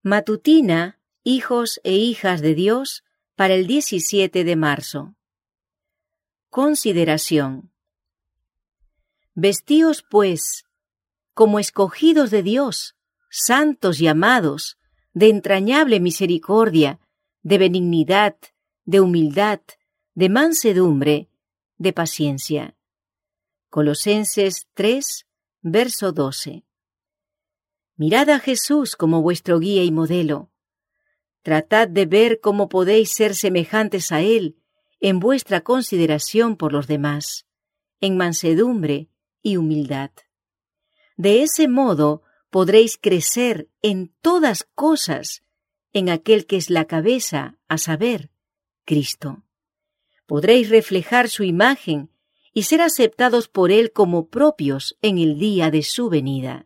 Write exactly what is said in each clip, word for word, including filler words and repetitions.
Matutina, hijos e hijas de Dios, para el diecisiete de marzo. Consideración. Vestíos, pues, como escogidos de Dios, santos y amados, de entrañable misericordia, de benignidad, de humildad, de mansedumbre, de paciencia. Colosenses tres, verso doce. Mirad a Jesús como vuestro guía y modelo. Tratad de ver cómo podéis ser semejantes a Él en vuestra consideración por los demás, en mansedumbre y humildad. De ese modo podréis crecer en todas cosas en aquel que es la cabeza, a saber, Cristo. Podréis reflejar su imagen y ser aceptados por Él como propios en el día de su venida.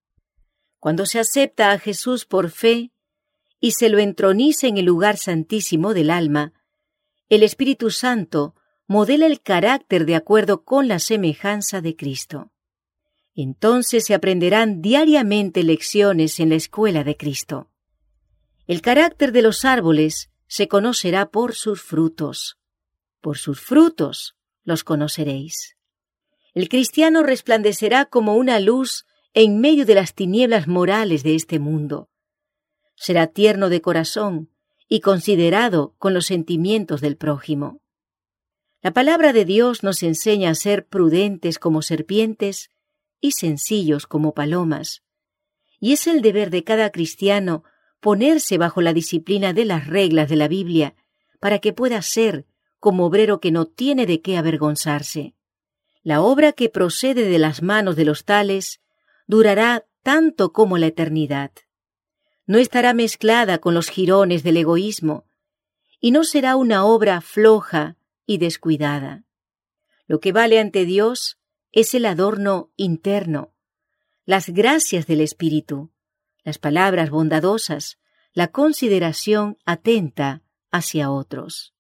Cuando se acepta a Jesús por fe y se lo entroniza en el lugar santísimo del alma, el Espíritu Santo modela el carácter de acuerdo con la semejanza de Cristo. Entonces se aprenderán diariamente lecciones en la escuela de Cristo. El carácter de los árboles se conocerá por sus frutos. Por sus frutos los conoceréis. El cristiano resplandecerá como una luz en medio de las tinieblas morales de este mundo. Será tierno de corazón y considerado con los sentimientos del prójimo. La palabra de Dios nos enseña a ser prudentes como serpientes y sencillos como palomas, y es el deber de cada cristiano ponerse bajo la disciplina de las reglas de la Biblia para que pueda ser como obrero que no tiene de qué avergonzarse. La obra que procede de las manos de los tales durará tanto como la eternidad. No estará mezclada con los jirones del egoísmo y no será una obra floja y descuidada. Lo que vale ante Dios es el adorno interno, las gracias del Espíritu, las palabras bondadosas, la consideración atenta hacia otros.